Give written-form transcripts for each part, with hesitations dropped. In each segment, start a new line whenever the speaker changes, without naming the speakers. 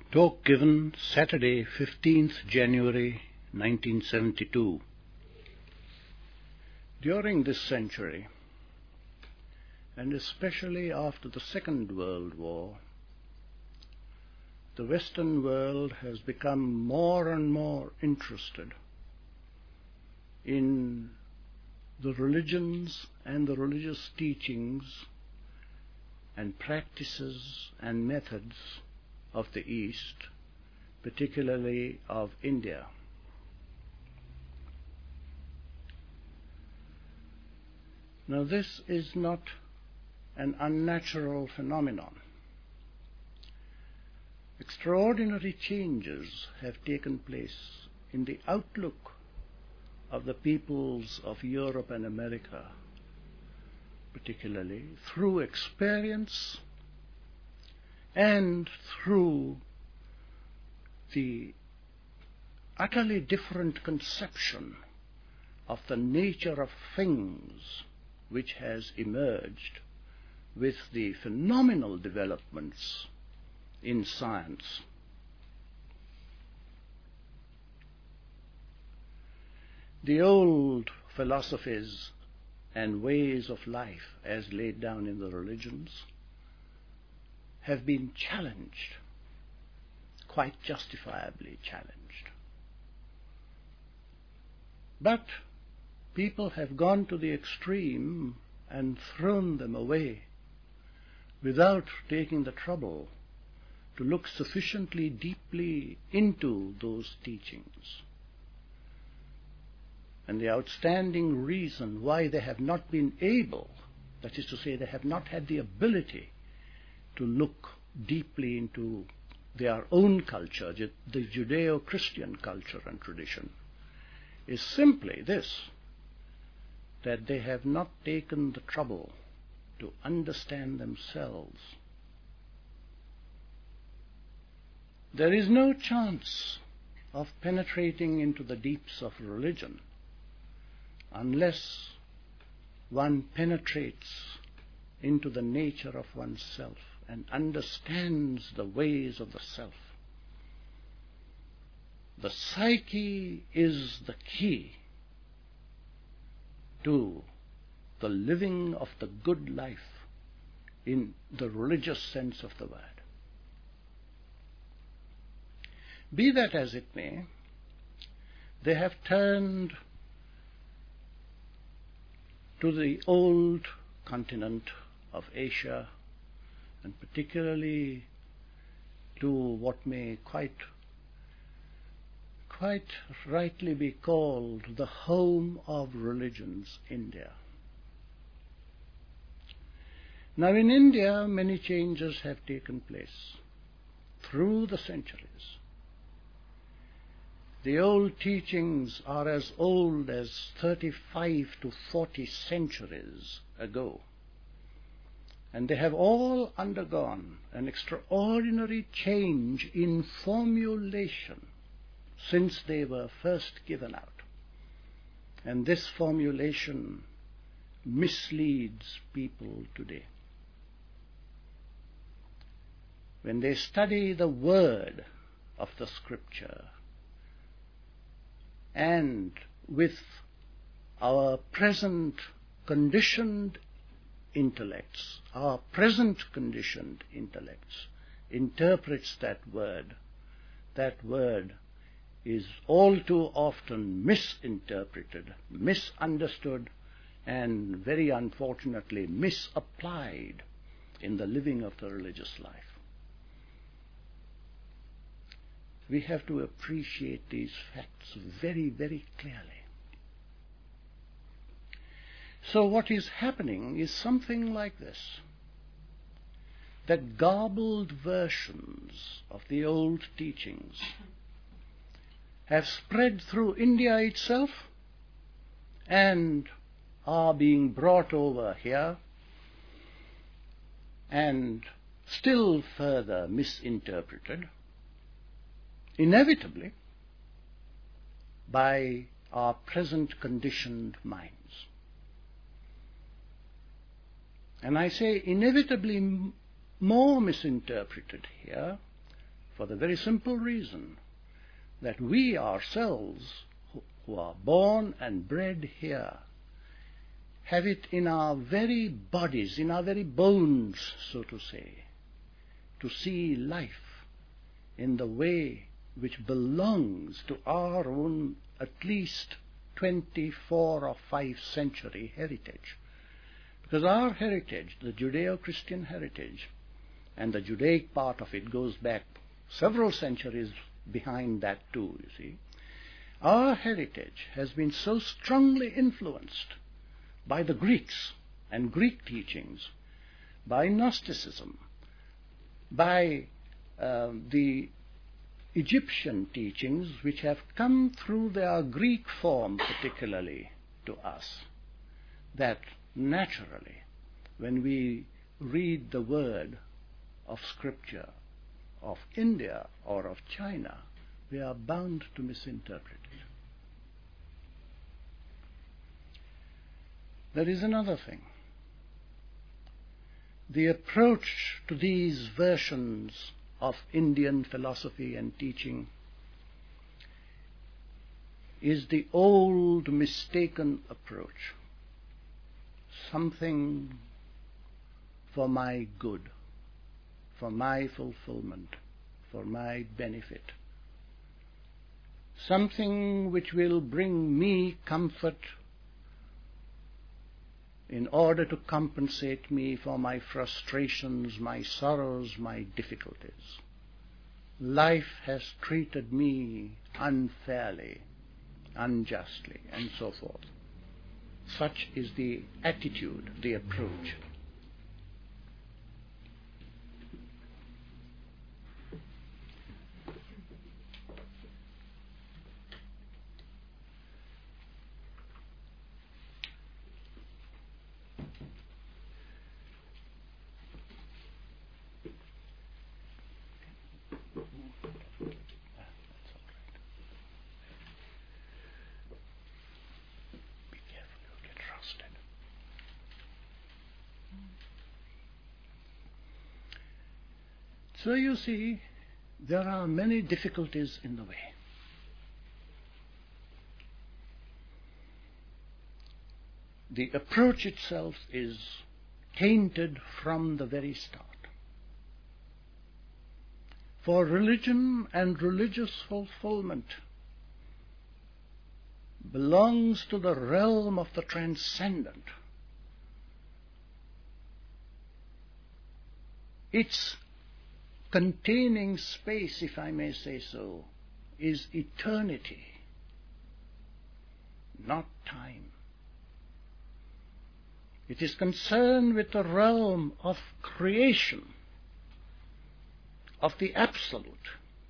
Talk given Saturday, 15th January 1972. During this century, and especially after the Second World War, the Western world has become more and more interested in the religions and the religious teachings and practices and methods of the East, particularly of India. Now, this is not an unnatural phenomenon. Extraordinary changes have taken place in the outlook of the peoples of Europe and America, particularly through experience and through the utterly different conception of the nature of things which has emerged with the phenomenal developments in science. The old philosophies and ways of life as laid down in the religions have been challenged, quite justifiably challenged. But people have gone to the extreme and thrown them away without taking the trouble to look sufficiently deeply into those teachings. And the outstanding reason why they have not been able, that is to say, they have not had the ability to look deeply into their own culture, the Judeo-Christian culture and tradition, is simply this, that they have not taken the trouble to understand themselves. There is no chance of penetrating into the deeps of religion unless one penetrates into the nature of oneself and understands the ways of the self. The psyche is the key to the living of the good life in the religious sense of the word. Be that as it may, they have turned to the old continent of Asia, and particularly to what may quite rightly be called the home of religions, India. Now, in India, many changes have taken place through the centuries. The old teachings are as old as 35 to 40 centuries ago, and they have all undergone an extraordinary change in formulation since they were first given out. And this formulation misleads people today. When they study the word of the Scripture, and with our present conditioned intellects, interprets that word is all too often misinterpreted, misunderstood, and very unfortunately misapplied in the living of the religious life. We have to appreciate these facts very, very clearly. So what is happening is something like this, that garbled versions of the old teachings have spread through India itself and are being brought over here and still further misinterpreted, inevitably, by our present conditioned minds. And I say inevitably more misinterpreted here for the very simple reason that we ourselves, who are born and bred here, have it in our very bodies, in our very bones, so to say, to see life in the way which belongs to our own at least 24 or 5 century heritage. Because our heritage, the Judeo-Christian heritage, and the Judaic part of it goes back several centuries behind that too, you see. Our heritage has been so strongly influenced by the Greeks and Greek teachings, by Gnosticism, by the Egyptian teachings which have come through their Greek form particularly to us, that naturally when we read the word of Scripture of India or of China, we are bound to misinterpret it. There is another thing. The approach to these versions of Indian philosophy and teaching is the old mistaken approach. Something for my good, for my fulfillment, for my benefit. Something which will bring me comfort in order to compensate me for my frustrations, my sorrows, my difficulties. Life has treated me unfairly, unjustly, and so forth. Such is the attitude, the approach. So you see, there are many difficulties in the way. The approach itself is tainted from the very start. For religion and religious fulfillment belongs to the realm of the transcendent. Its containing space, if I may say so, is eternity, not time. It is concerned with the realm of creation, of the absolute,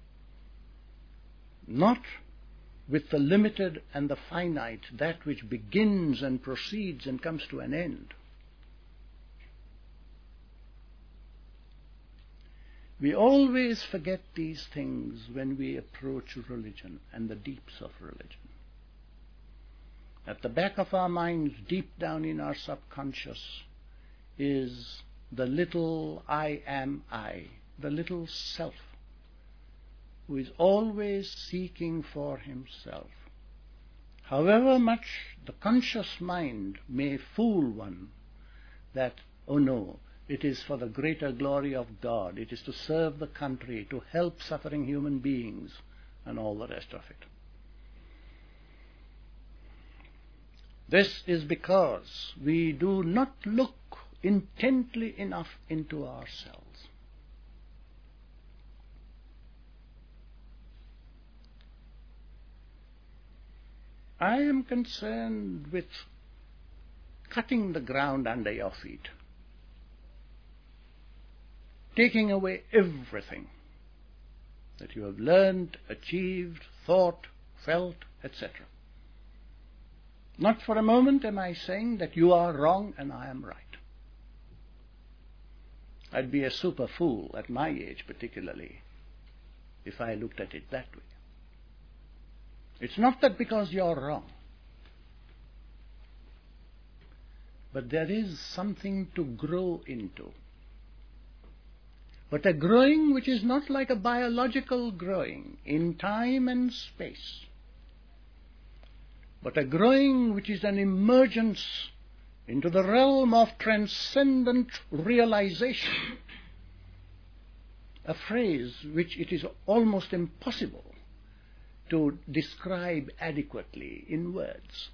not with the limited and the finite, that which begins and proceeds and comes to an end. We always forget these things when we approach religion and the deeps of religion. At the back of our minds, deep down in our subconscious, is the little I am I, the little self, who is always seeking for himself. However much the conscious mind may fool one that, oh no, it is for the greater glory of God, it is to serve the country, to help suffering human beings, and all the rest of it. This is because we do not look intently enough into ourselves. I am concerned with cutting the ground under your feet, taking away everything that you have learned, achieved, thought, felt, etc. Not for a moment am I saying that you are wrong and I am right. I'd be a super fool at my age particularly if I looked at it that way. It's not that because you're wrong, but there is something to grow into. but a growing which is not like a biological growing in time and space, but a growing which is an emergence into the realm of transcendent realization, a phrase which it is almost impossible to describe adequately in words.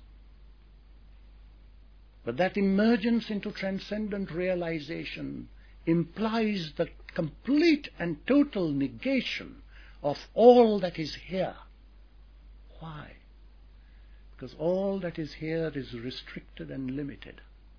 But that emergence into transcendent realization implies the complete and total negation of all that is here. Why? Because all that is here is restricted and limited.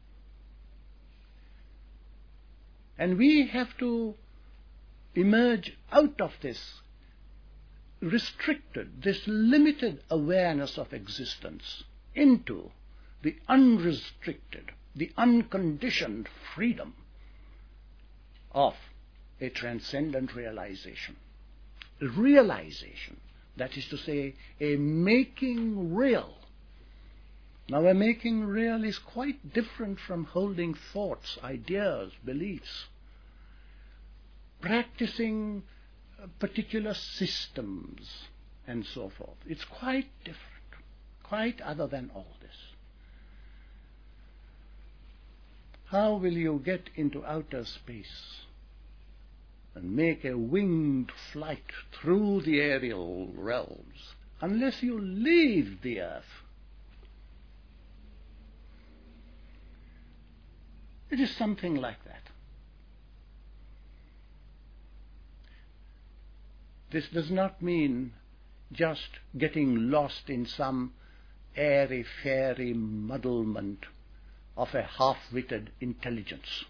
And we have to emerge out of this restricted, this limited awareness of existence into the unrestricted, the unconditioned freedom of a transcendent realization. Realization, that is to say, a making real. Now, a making real is quite different from holding thoughts, ideas, beliefs, practicing particular systems, and so forth. It's quite different, quite other than all this. How will you get into outer space and make a winged flight through the aerial realms unless you leave the earth? It is something like that. This does not mean just getting lost in some airy-fairy muddlement of a half-witted intelligence.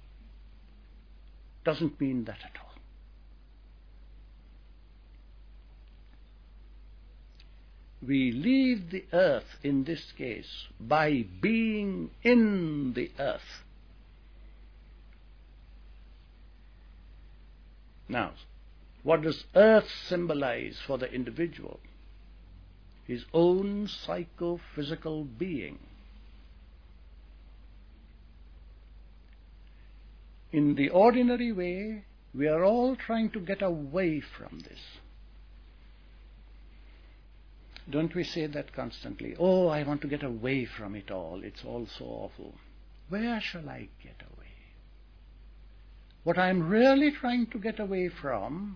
Doesn't mean that at all. We leave the earth in this case by being in the earth. Now, what does earth symbolize for the individual? His own psychophysical being. In the ordinary way, we are all trying to get away from this. Don't we say that constantly? Oh, I want to get away from it all. It's all so awful. Where shall I get away? What I'm really trying to get away from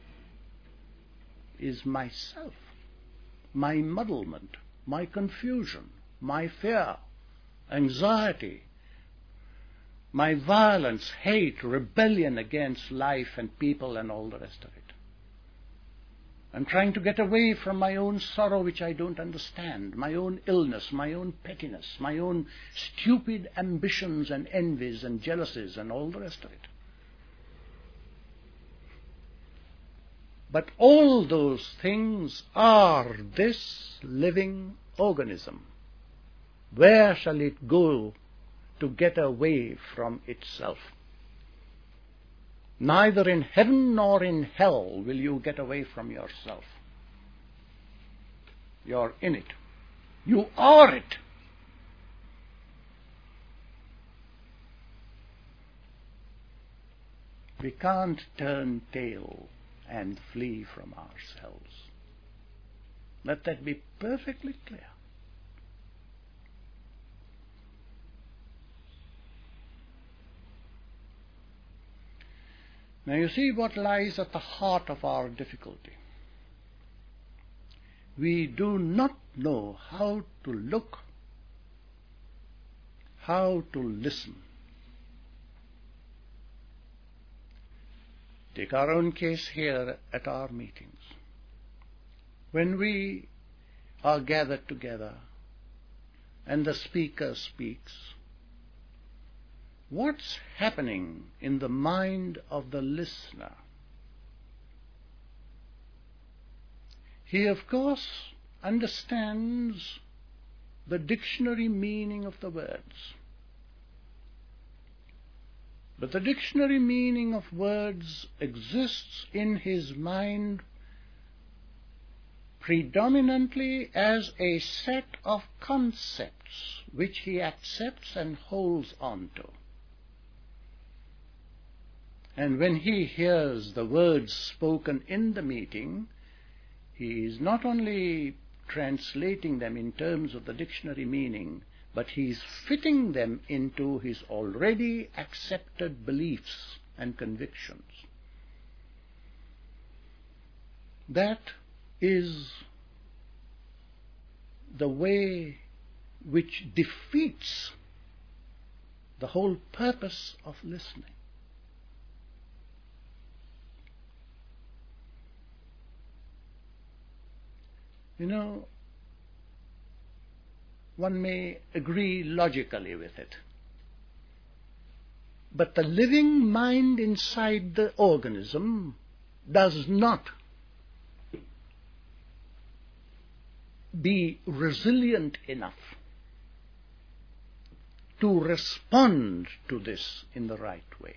is myself, my muddlement, my confusion, my fear, anxiety, my violence, hate, rebellion against life and people and all the rest of it. I'm trying to get away from my own sorrow which I don't understand, my own illness, my own pettiness, my own stupid ambitions and envies and jealousies and all the rest of it. But all those things are this living organism. Where shall it go to get away from itself? Neither in heaven nor in hell will you get away from yourself. You're in it. You are it. We can't turn tail and flee from ourselves. Let that be perfectly clear. Now you see what lies at the heart of our difficulty. We do not know how to look, how to listen. Take our own case here at our meetings. When we are gathered together and the speaker speaks, what's happening in the mind of the listener? He, of course, understands the dictionary meaning of the words. But the dictionary meaning of words exists in his mind predominantly as a set of concepts which he accepts and holds on to. And when he hears the words spoken in the meeting, he is not only translating them in terms of the dictionary meaning, but he is fitting them into his already accepted beliefs and convictions. That is the way which defeats the whole purpose of listening. You know, one may agree logically with it, but the living mind inside the organism does not be resilient enough to respond to this in the right way.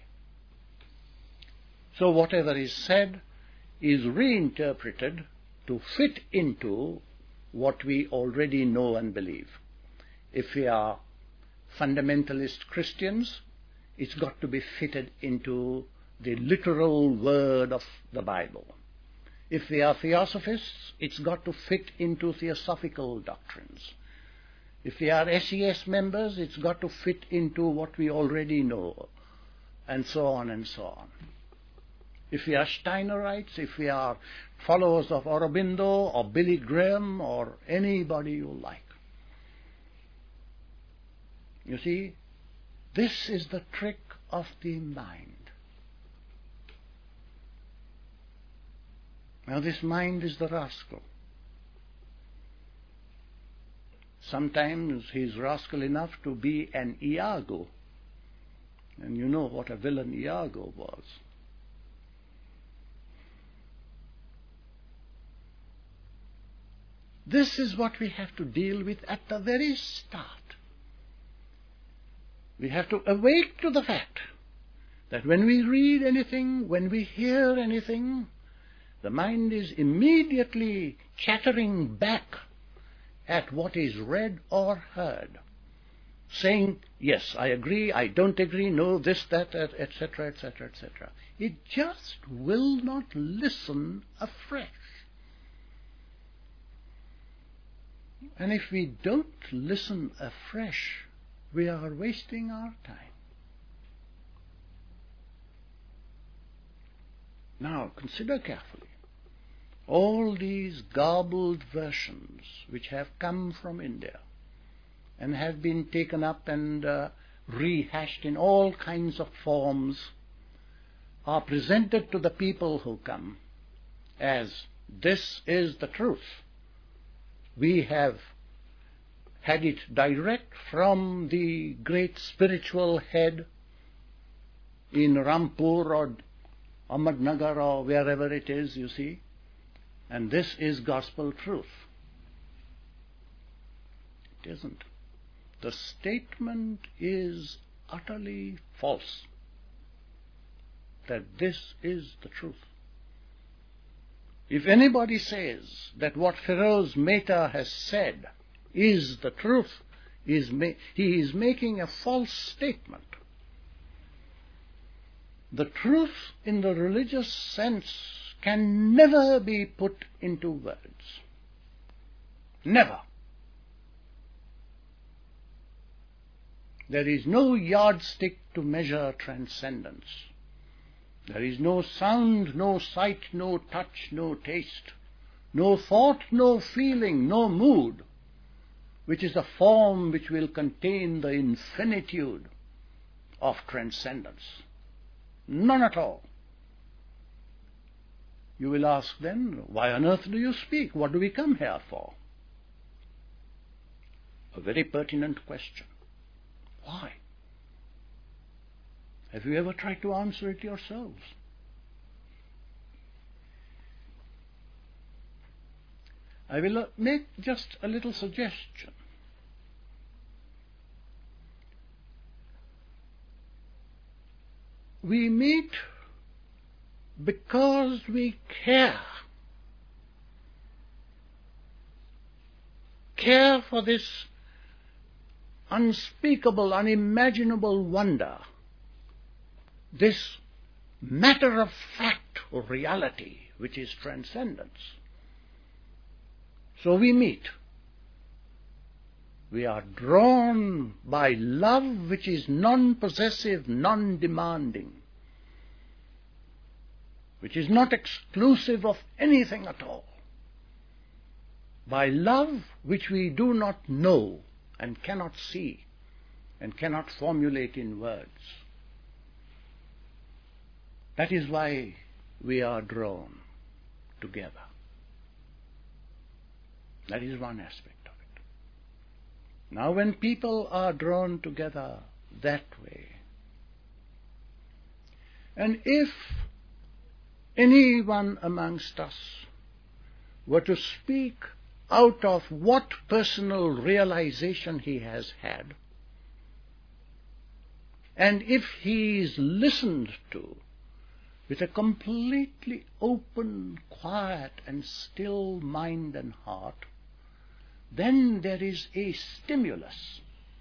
So whatever is said is reinterpreted to fit into what we already know and believe. If we are fundamentalist Christians, it's got to be fitted into the literal word of the Bible. If we are theosophists, it's got to fit into theosophical doctrines. If we are SES members, it's got to fit into what we already know, and so on and so on. If we are Steinerites, if we are followers of Aurobindo or Billy Graham or anybody you like. You see, this is the trick of the mind. Now this mind is the rascal. Sometimes he is rascal enough to be an Iago. And you know what a villain Iago was. This is what we have to deal with at the very start. We have to awake to the fact that when we read anything, when we hear anything, the mind is immediately chattering back at what is read or heard, saying, yes, I agree, I don't agree, no, this, that, etc., etc., etc. It just will not listen afresh. And if we don't listen afresh, we are wasting our time. Now, consider carefully all these garbled versions which have come from India and have been taken up and rehashed in all kinds of forms, are presented to the people who come as this is the truth. We have had it direct from the great spiritual head in Rampur or Ahmednagar or wherever it is, you see, and this is gospel truth. It isn't. The statement is utterly false, that this is the truth. If anybody says that what Feroz Mehta has said is the truth, he is making a false statement. The truth in the religious sense can never be put into words. Never. There is no yardstick to measure transcendence. There is no sound, no sight, no touch, no taste, no thought, no feeling, no mood, which is a form which will contain the infinitude of transcendence. None at all. You will ask then, why on earth do you speak? What do we come here for? A very pertinent question. Why? Have you ever tried to answer it yourselves? I will make just a little suggestion. We meet because we care. Care for this unspeakable, unimaginable wonder, this matter of fact reality, which is transcendence. So we meet. We are drawn by love which is non-possessive, non-demanding, which is not exclusive of anything at all. By love which we do not know and cannot see and cannot formulate in words. That is why we are drawn together. That is one aspect of it. Now when people are drawn together that way, and if anyone amongst us were to speak out of what personal realization he has had, and if he is listened to with a completely open, quiet and still mind and heart, then there is a stimulus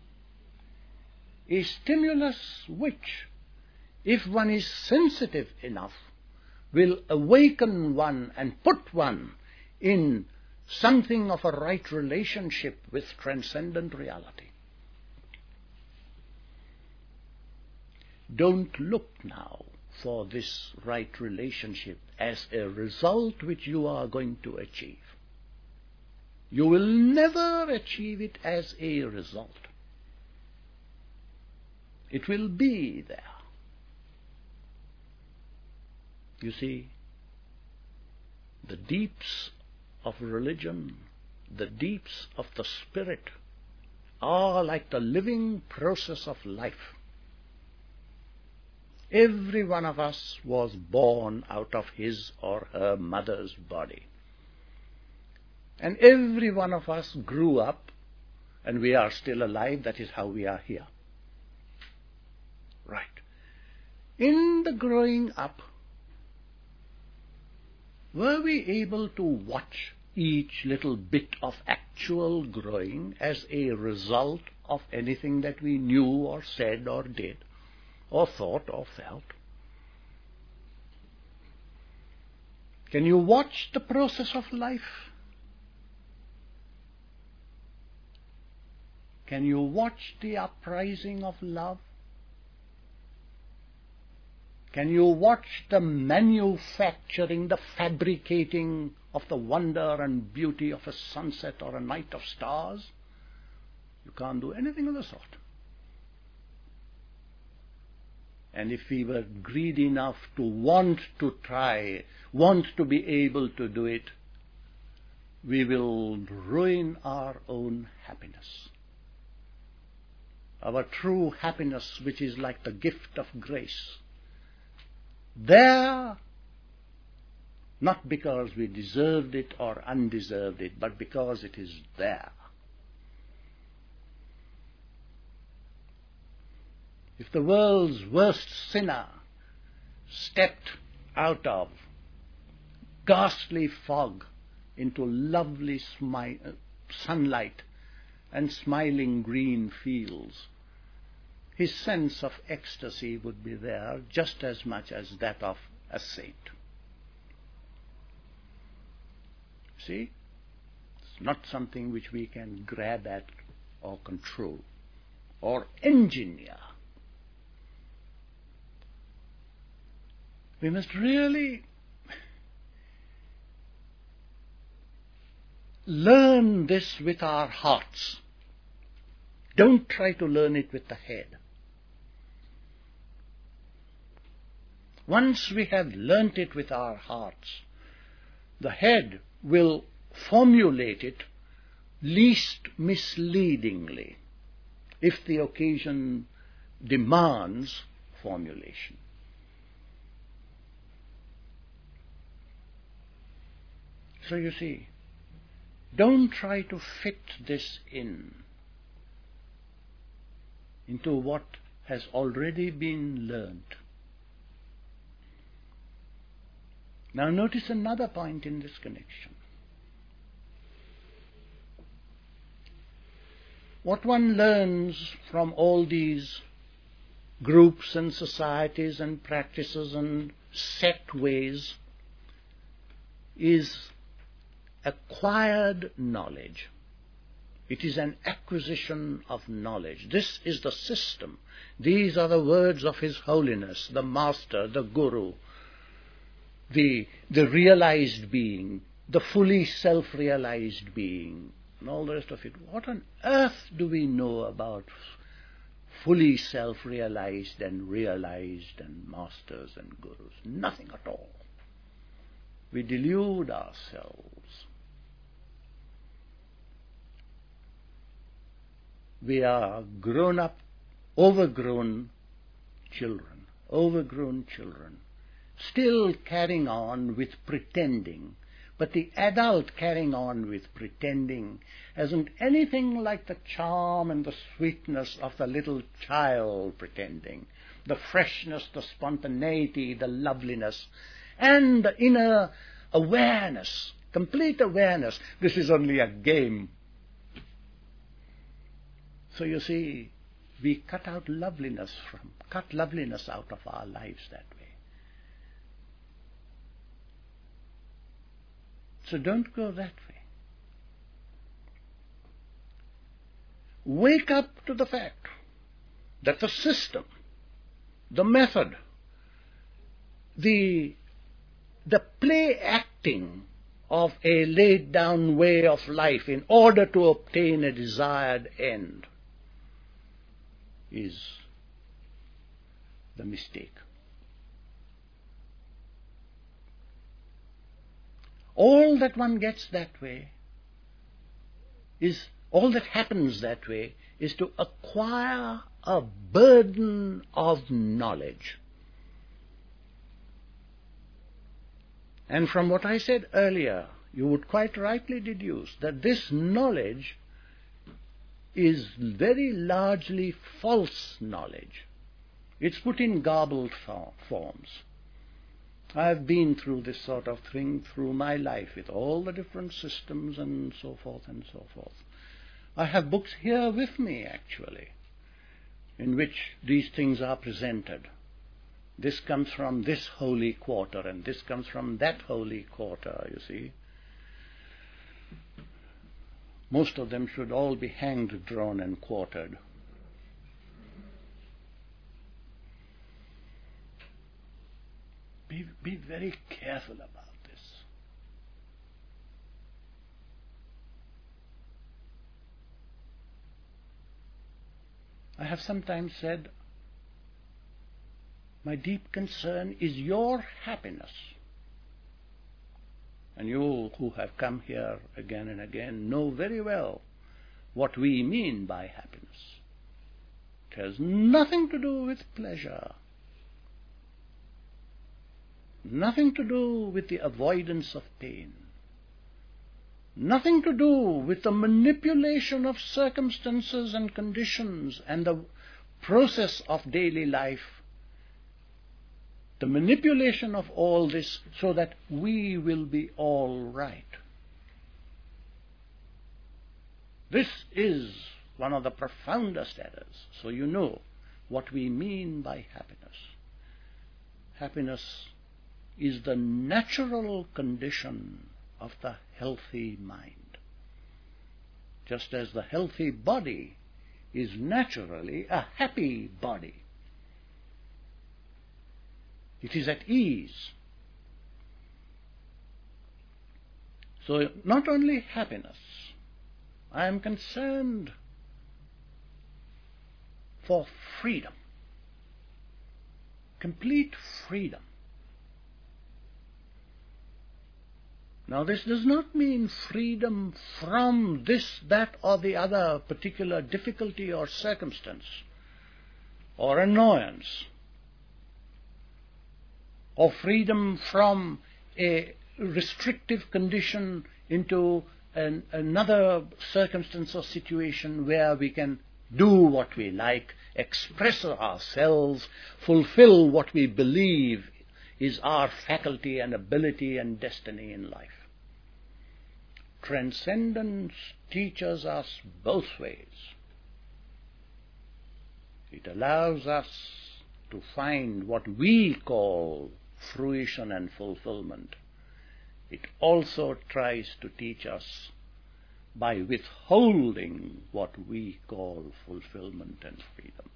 which, if one is sensitive enough, will awaken one and put one in something of a right relationship with transcendent reality. Don't look now for this right relationship as a result which you are going to achieve. You will never achieve it as a result. It will be there. You see, the deeps of religion, the deeps of the spirit, are like the living process of life. Every one of us was born out of his or her mother's body. And every one of us grew up, and we are still alive. That is how we are here. Right. In the growing up, were we able to watch each little bit of actual growing as a result of anything that we knew or said or did or thought or felt? Can you watch the process of life? Can you watch the uprising of love? Can you watch the manufacturing, the fabricating of the wonder and beauty of a sunset or a night of stars? You can't do anything of the sort. And if we were greedy enough to want to try, want to be able to do it, we will ruin our own happiness. Our true happiness, which is like the gift of grace. There, not because we deserved it or undeserved it, but because it is there. If the world's worst sinner stepped out of ghastly fog into lovely sunlight and smiling green fields, his sense of ecstasy would be there just as much as that of a saint. See? It's not something which we can grab at or control or engineer. We must really learn this with our hearts. Don't try to learn it with the head. Once we have learnt it with our hearts, the head will formulate it least misleadingly, if the occasion demands formulation. So you see, don't try to fit this into what has already been learnt. Now notice another point in this connection. What one learns from all these groups and societies and practices and set ways is acquired knowledge. It is an acquisition of knowledge. This is the system. These are the words of His Holiness, the Master, the Guru, the realized being, the fully self-realized being, and all the rest of it. What on earth do we know about fully self-realized and realized and masters and gurus? Nothing at all. We delude ourselves. We are grown-up, overgrown children, still carrying on with pretending. But the adult carrying on with pretending hasn't anything like the charm and the sweetness of the little child pretending, the freshness, the spontaneity, the loveliness, and the inner awareness, complete awareness. This is only a game. So you see, we cut loveliness out of our lives that way. So don't go that way. Wake up to the fact that the system, the method, the play acting of a laid down way of life in order to obtain a desired end is the mistake. All that one gets that way is, all that happens that way is to acquire a burden of knowledge. And from what I said earlier, you would quite rightly deduce that this knowledge is very largely false knowledge. It's put in garbled forms. I've been through this sort of thing through my life with all the different systems and so forth and so forth. I have books here with me, actually, in which these things are presented. This comes from this holy quarter, and this comes from that holy quarter, you see. Most of them should all be hanged, drawn, and quartered. Be very careful about this. I have sometimes said, my deep concern is your happiness. And you who have come here again and again know very well what we mean by happiness. It has nothing to do with pleasure, nothing to do with the avoidance of pain, nothing to do with the manipulation of circumstances and conditions and the process of daily life, the manipulation of all this so that we will be all right. This is one of the profoundest errors. So you know what we mean by happiness. Happiness is the natural condition of the healthy mind, just as the healthy body is naturally a happy body. It is at ease. So not only happiness, I am concerned for freedom, complete freedom. Now this does not mean freedom from this, that or the other particular difficulty or circumstance or annoyance, or freedom from a restrictive condition into another circumstance or situation where we can do what we like, express ourselves, fulfill what we believe is our faculty and ability and destiny in life. Transcendence teaches us both ways. It allows us to find what we call fruition and fulfillment. It also tries to teach us by withholding what we call fulfillment and freedom.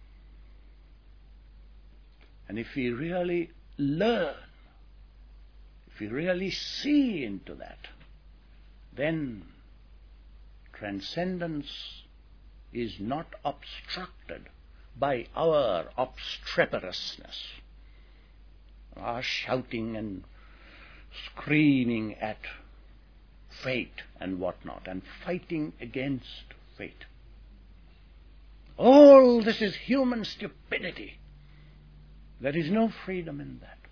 And if we really learn, if we really see into that, then transcendence is not obstructed by our obstreperousness, our shouting and screaming at fate and whatnot, and fighting against fate. All this is human stupidity. There is no freedom in that.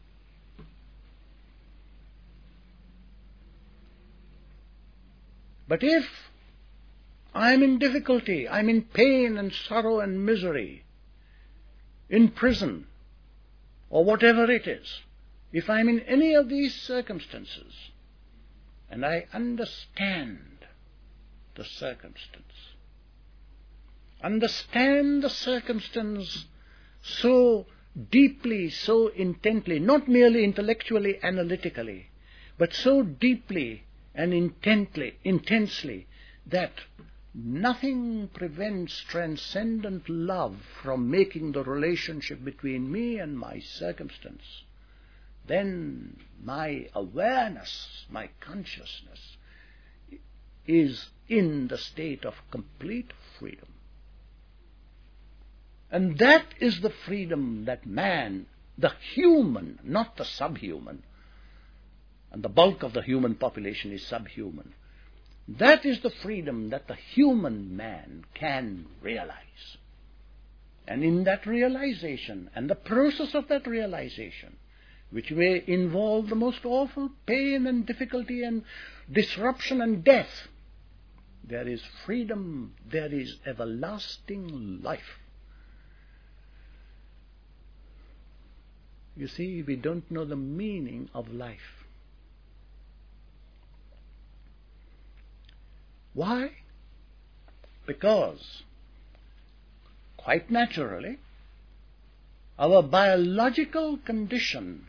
But if I'm in difficulty, I'm in pain and sorrow and misery, in prison, or whatever it is, if I'm in any of these circumstances, and I understand the circumstance so deeply, so intently, not merely intellectually, analytically, but so deeply and intensely, that nothing prevents transcendent love from making the relationship between me and my circumstance, then my awareness, my consciousness, is in the state of complete freedom. And that is the freedom that man, the human, not the subhuman, and the bulk of the human population is subhuman, that is the freedom that the human man can realize. And in that realization, and the process of that realization, which may involve the most awful pain and difficulty and disruption and death, there is freedom, there is everlasting life. You see, we don't know the meaning of life. Why? Because, quite naturally, our biological condition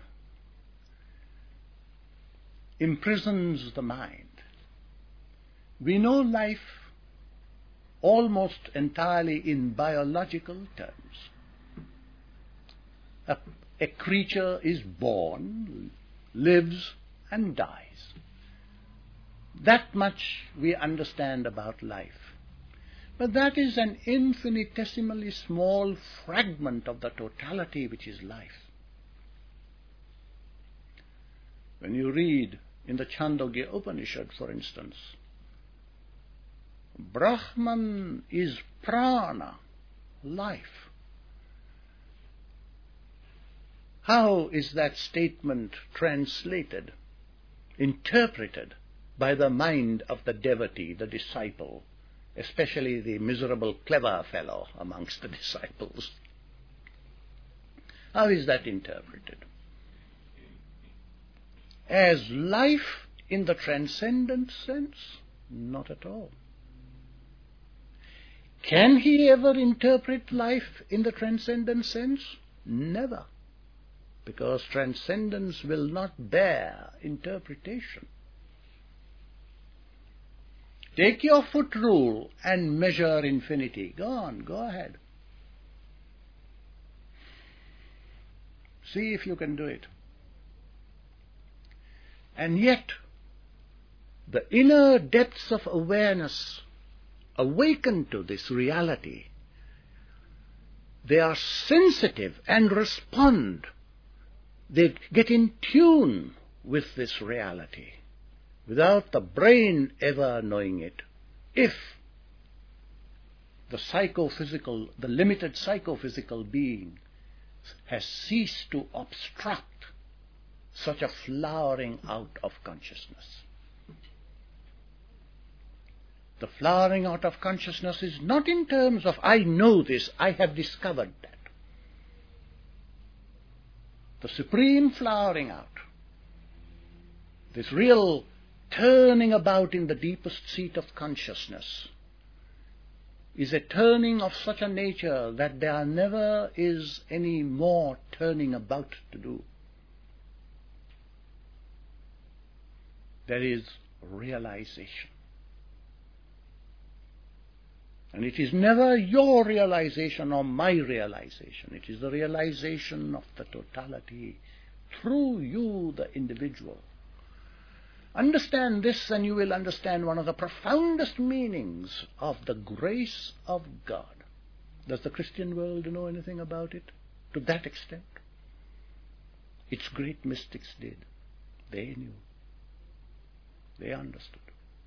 imprisons the mind. We know life almost entirely in biological terms. A creature is born, lives, and dies. That much we understand about life. But that is an infinitesimally small fragment of the totality which is life. When you read in the Chandogya Upanishad, for instance, Brahman is prana, life. How is that statement translated, interpreted by the mind of the devotee, the disciple, especially the miserable clever fellow amongst the disciples? How is that interpreted? As life in the transcendent sense? Not at all. Can he ever interpret life in the transcendent sense? Never. Because transcendence will not bear interpretation. Take your foot rule and measure infinity. Go on, go ahead. See if you can do it. And yet, the inner depths of awareness awaken to this reality. They are sensitive and respond. They get in tune with this reality without the brain ever knowing it. If the limited psychophysical being has ceased to obstruct such a flowering out of consciousness. The flowering out of consciousness is not in terms of, I know this, I have discovered that. The supreme flowering out, this real turning about in the deepest seat of consciousness, is a turning of such a nature that there never is any more turning about to do. There is realization. And it is never your realization or my realization. It is the realization of the totality through you, the individual. Understand this and you will understand one of the profoundest meanings of the grace of God. Does the Christian world know anything about it to that extent? Its great mystics did. They knew. They understood.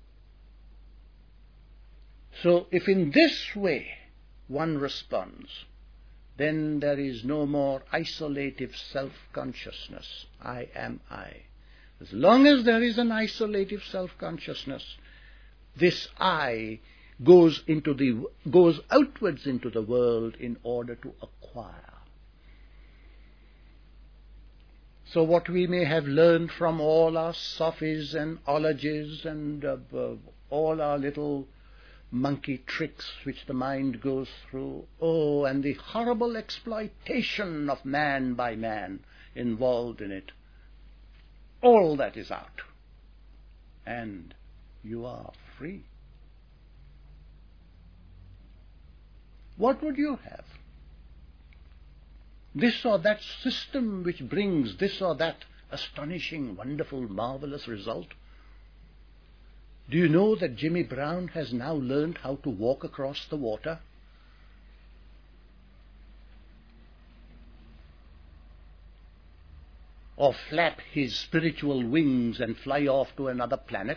So if in this way one responds, then there is no more isolative self-consciousness. I am I. As long as there is an isolative self-consciousness, this I goes outwards into the world in order to acquire. So what we may have learned from all our sophies and ologies and all our little monkey tricks which the mind goes through, and the horrible exploitation of man by man involved in it, all that is out. And you are free. What would you have? This or that system which brings this or that astonishing, wonderful, marvelous result? Do you know that Jimmy Brown has now learned how to walk across the water? Or flap his spiritual wings and fly off to another planet?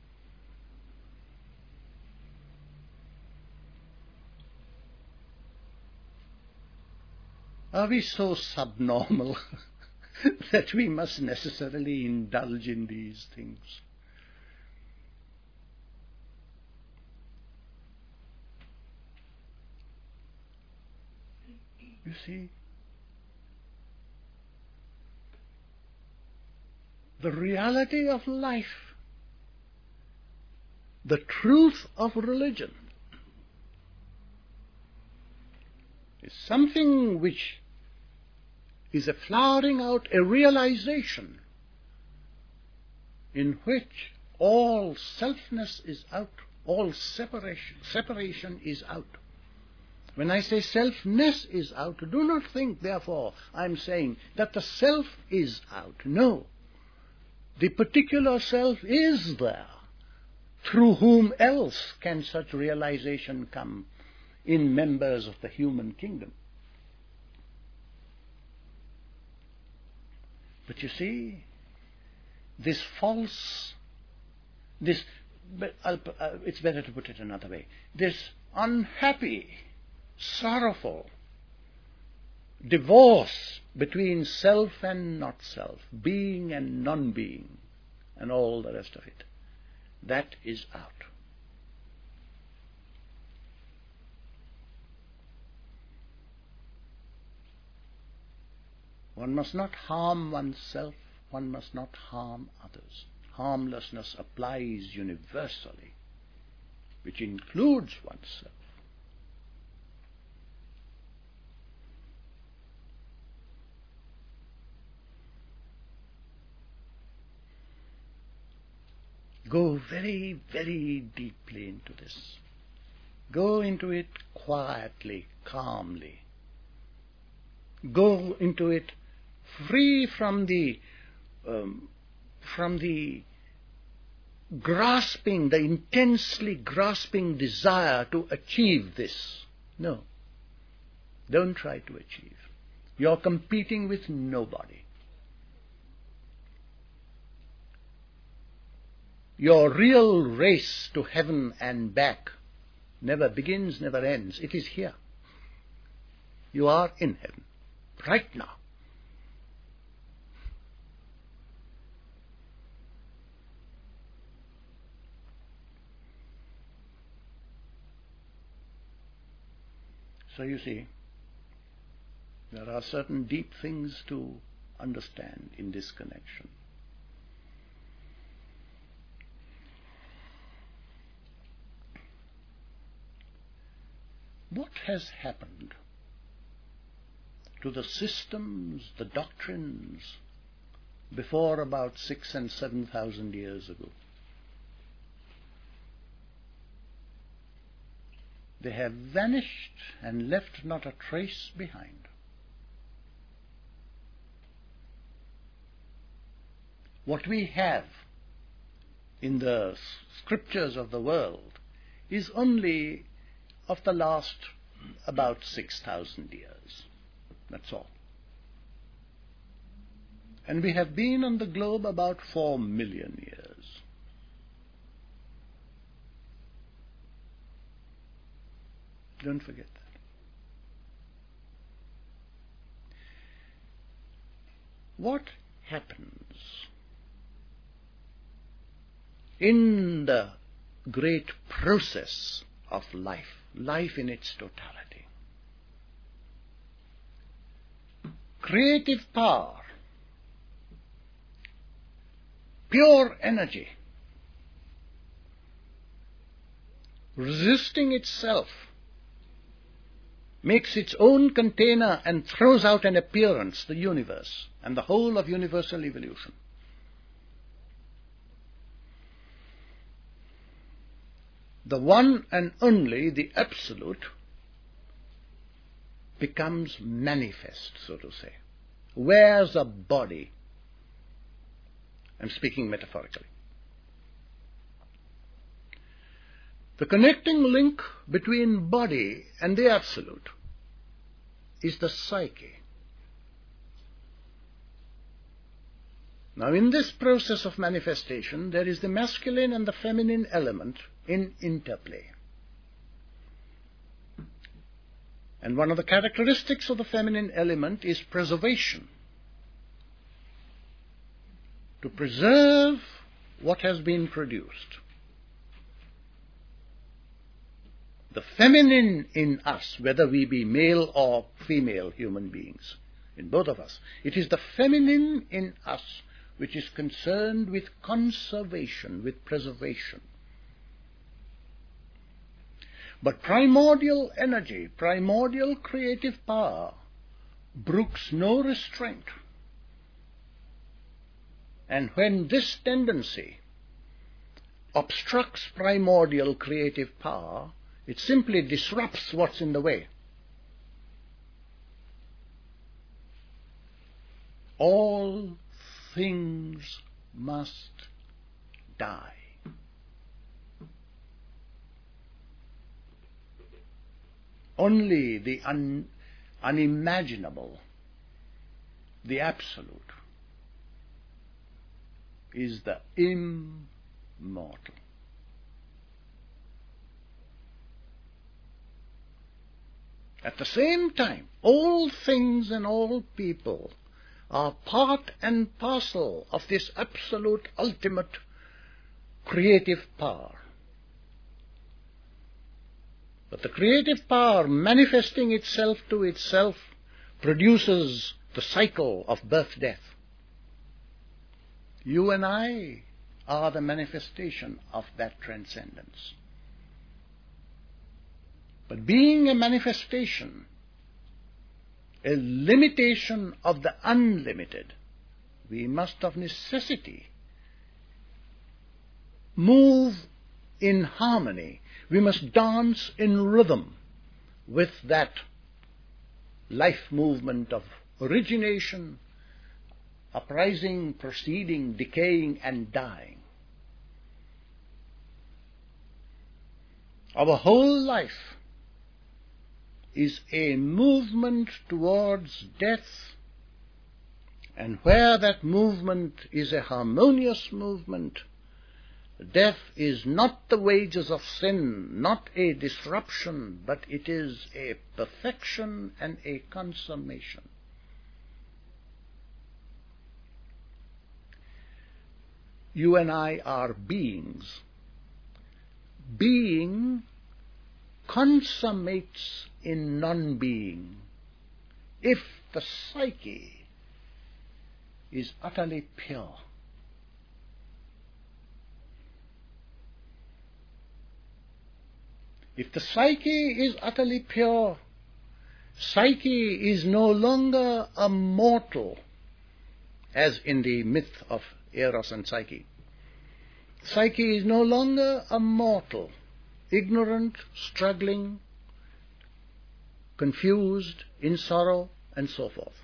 Are we so subnormal that we must necessarily indulge in these things? You see, the reality of life, the truth of religion, is something which is a flowering out, a realization in which all selfness is out, all separation is out. When I say selfness is out, do not think, therefore, I'm saying that the self is out. No. The particular self is there. Through whom else can such realization come in members of the human kingdom? But you see, this false, it's better to put it another way, this unhappy, sorrowful divorce between self and not self, being and non-being, and all the rest of it, that is out. One must not harm oneself, one must not harm others. Harmlessness applies universally, which includes oneself. Go very, very deeply into this. Go into it quietly, calmly. Go into it free from the grasping, the intensely grasping desire to achieve this. No. Don't try to achieve. You're competing with nobody. Your real race to heaven and back never begins, never ends. It is here. You are in heaven, right now. So you see, there are certain deep things to understand in this connection. What has happened to the systems, the doctrines, before about 6,000 and 7,000 years ago? They have vanished and left not a trace behind. What we have in the scriptures of the world is only of the last about 6,000 years. That's all. And we have been on the globe about 4 million years. Don't forget that. What happens in the great process of life, life in its totality? Creative power, pure energy, resisting itself, makes its own container and throws out an appearance, the universe, and the whole of universal evolution. The one and only, the absolute, becomes manifest, so to say, wears a body. I'm speaking metaphorically. The connecting link between body and the absolute is the psyche. Now, in this process of manifestation, there is the masculine and the feminine element in interplay. And one of the characteristics of the feminine element is preservation. To preserve what has been produced. The feminine in us, whether we be male or female human beings, in both of us, it is the feminine in us which is concerned with conservation, with preservation. But primordial energy, primordial creative power, brooks no restraint. And when this tendency obstructs primordial creative power, it simply disrupts what's in the way. All things must die. Only the unimaginable, the absolute, is the immortal. At the same time, all things and all people are part and parcel of this absolute ultimate creative power. But the creative power manifesting itself to itself produces the cycle of birth-death. You and I are the manifestation of that transcendence. But being a manifestation, a limitation of the unlimited, we must of necessity move in harmony. We must dance in rhythm with that life movement of origination, uprising, proceeding, decaying, and dying. Our whole life is a movement towards death, and where that movement is a harmonious movement, death is not the wages of sin, not a disruption, but it is a perfection and a consummation. You and I are beings. Being consummates in non-being if the psyche is utterly pure. If the psyche is utterly pure, psyche is no longer a mortal, as in the myth of Eros and Psyche. Psyche is no longer a mortal, ignorant, struggling, confused, in sorrow, and so forth.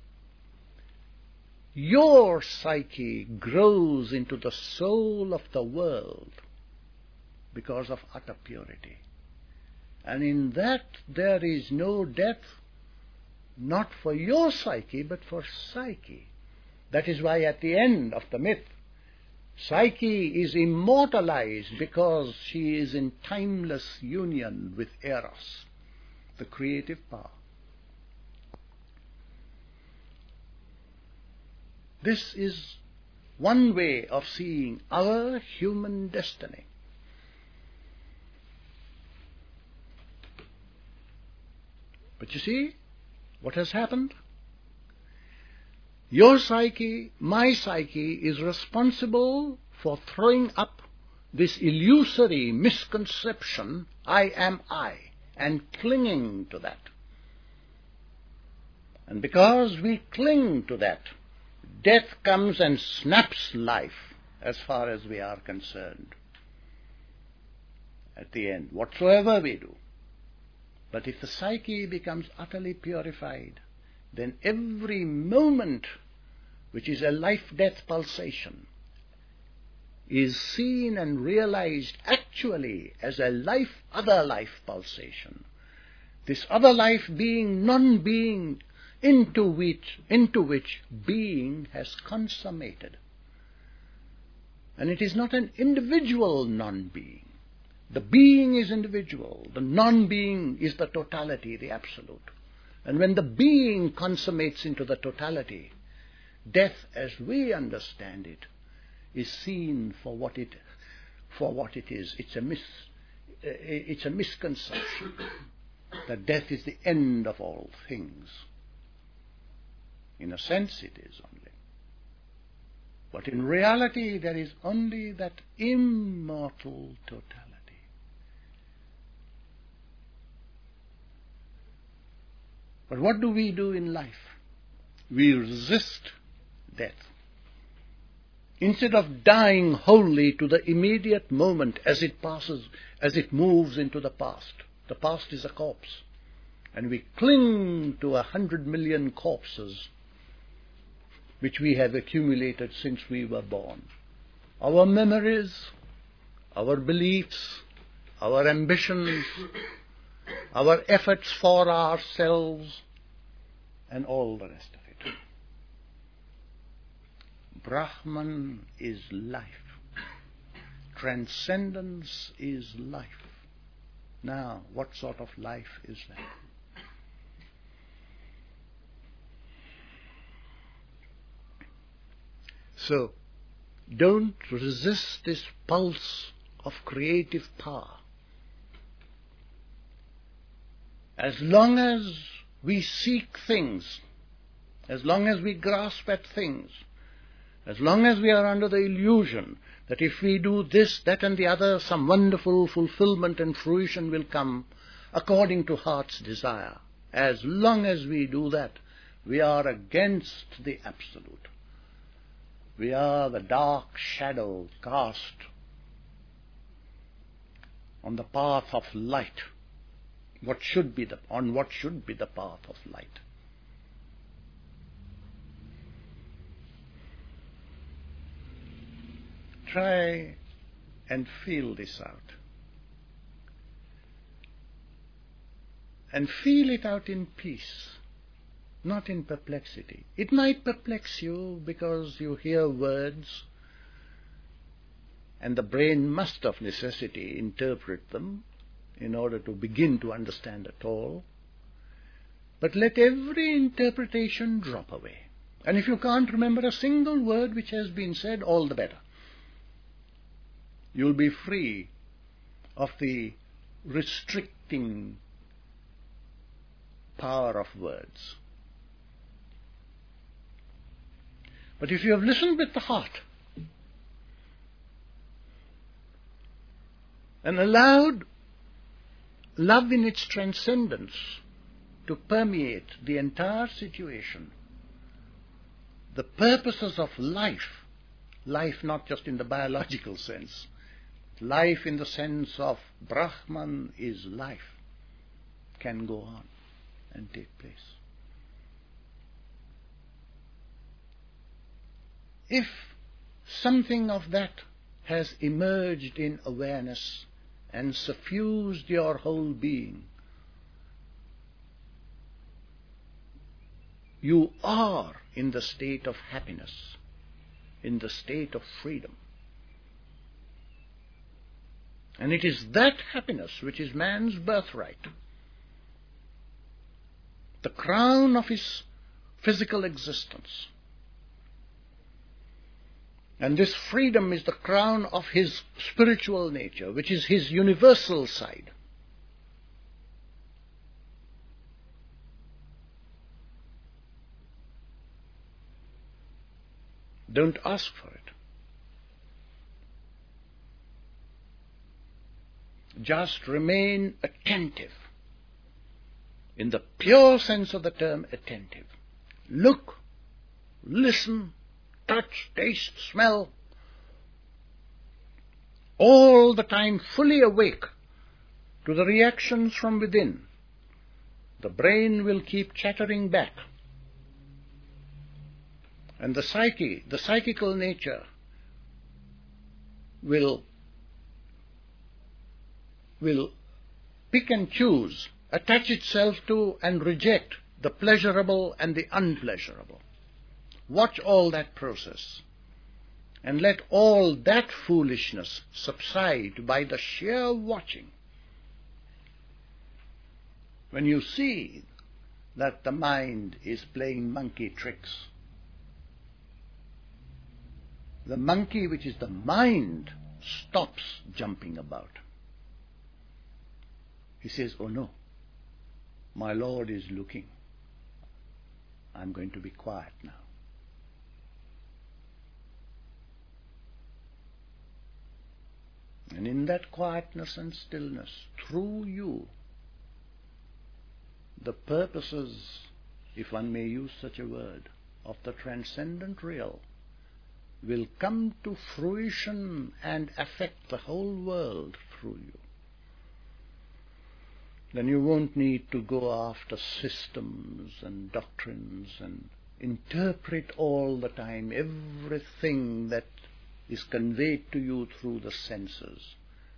Your psyche grows into the soul of the world because of utter purity. And in that there is no death, not for your psyche, but for Psyche. That is why at the end of the myth, Psyche is immortalized because she is in timeless union with Eros, the creative power. This is one way of seeing our human destiny. But you see what has happened? Your psyche, my psyche, is responsible for throwing up this illusory misconception, I am I, and clinging to that. And because we cling to that, death comes and snaps life as far as we are concerned. At the end, whatsoever we do. But if the psyche becomes utterly purified, then every moment which is a life-death pulsation is seen and realized actually as a other life pulsation. This other life being non-being into which being has consummated. And it is not an individual non-being. The being is individual. The non-being is the totality, the absolute. And when the being consummates into the totality, death as we understand it is seen for what it is. It's a misconception that death is the end of all things. In a sense it is only. But in reality there is only that immortal totality. But what do we do in life? We resist death. Instead of dying wholly to the immediate moment as it moves into the past is a corpse, and we cling to 100 million corpses which we have accumulated since we were born. Our memories, our beliefs, our ambitions, our efforts for ourselves, and all the rest of it. Brahman is life. Transcendence is life. Now, what sort of life is that? So, don't resist this pulse of creative power. As long as we seek things, as long as we grasp at things, as long as we are under the illusion that if we do this, that and the other, some wonderful fulfillment and fruition will come according to heart's desire, as long as we do that, we are against the Absolute. We are the dark shadow cast on the path of light. What should be the path of light? Try and feel this out. And feel it out in peace, not in perplexity. It might perplex you because you hear words and the brain must of necessity interpret them in order to begin to understand at all. But let every interpretation drop away. And if you can't remember a single word which has been said, all the better. You'll be free of the restricting power of words. But if you have listened with the heart and allowed love in its transcendence to permeate the entire situation. The purposes of life, life not just in the biological sense, life in the sense of Brahman is life, can go on and take place. If something of that has emerged in awareness and suffused your whole being, you are in the state of happiness, in the state of freedom. And it is that happiness which is man's birthright, the crown of his physical existence. And this freedom is the crown of his spiritual nature, which is his universal side. Don't ask for it. Just remain attentive. In the pure sense of the term, attentive. Look, listen, touch, taste, smell. All the time fully awake to the reactions from within. The brain will keep chattering back. And the psyche, the psychical nature, will pick and choose, attach itself to and reject the pleasurable and the unpleasurable. Watch all that process and let all that foolishness subside by the sheer watching. When you see that the mind is playing monkey tricks, the monkey, which is the mind, stops jumping about. He says, oh no, my Lord is looking. I'm going to be quiet now. And in that quietness and stillness, through you, the purposes, if one may use such a word, of the transcendent real will come to fruition and affect the whole world through you. Then you won't need to go after systems and doctrines and interpret all the time everything that is conveyed to you through the senses.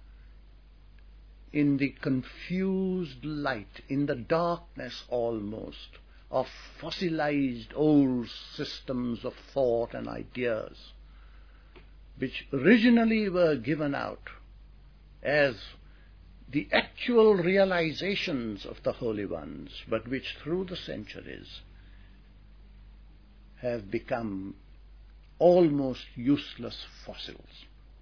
In the confused light, in the darkness almost, of fossilized old systems of thought and ideas, which originally were given out as the actual realizations of the holy ones, but which through the centuries have become almost useless fossils.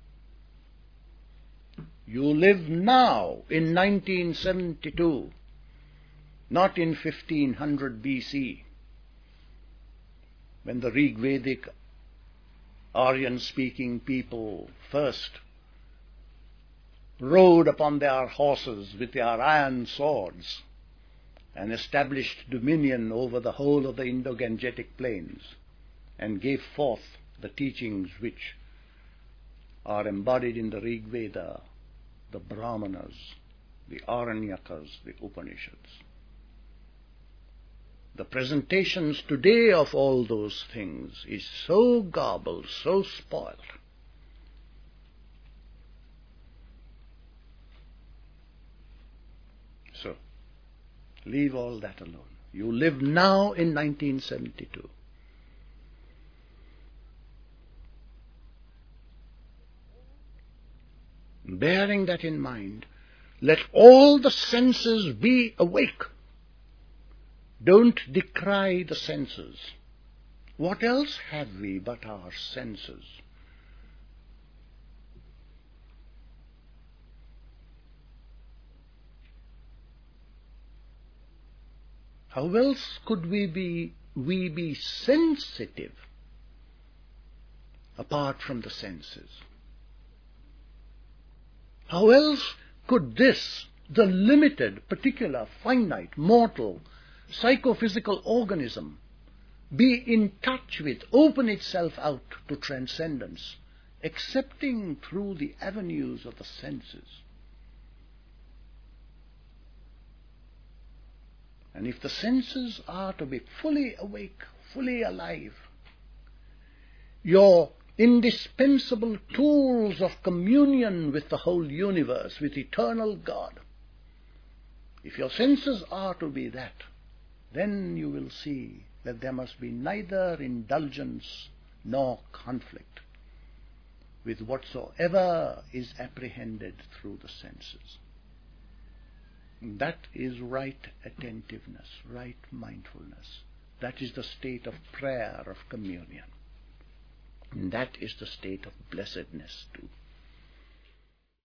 You live now in 1972, not in 1500 BC, when the Rig-Vedic Aryan-speaking people first rode upon their horses with their iron swords and established dominion over the whole of the Indo-Gangetic plains and gave forth the teachings which are embodied in the Rig-Veda, the Brahmanas, the Aranyakas, the Upanishads. The presentations today of all those things is so garbled, so spoiled. So, leave all that alone. You live now in 1972. Bearing that in mind, let all the senses be awake. Don't decry the senses. What else have we but our senses? How else could we be sensitive apart from the senses? How else could this the limited, particular, finite, mortal, psychophysical organism be in touch with, open itself out to transcendence, accepting through the avenues of the senses. And if the senses are to be fully awake, fully alive, your indispensable tools of communion with the whole universe, with eternal God, if your senses are to be that, then you will see that there must be neither indulgence nor conflict with whatsoever is apprehended through the senses. That is right attentiveness, right mindfulness. That is the state of prayer, of communion. And that is the state of blessedness too.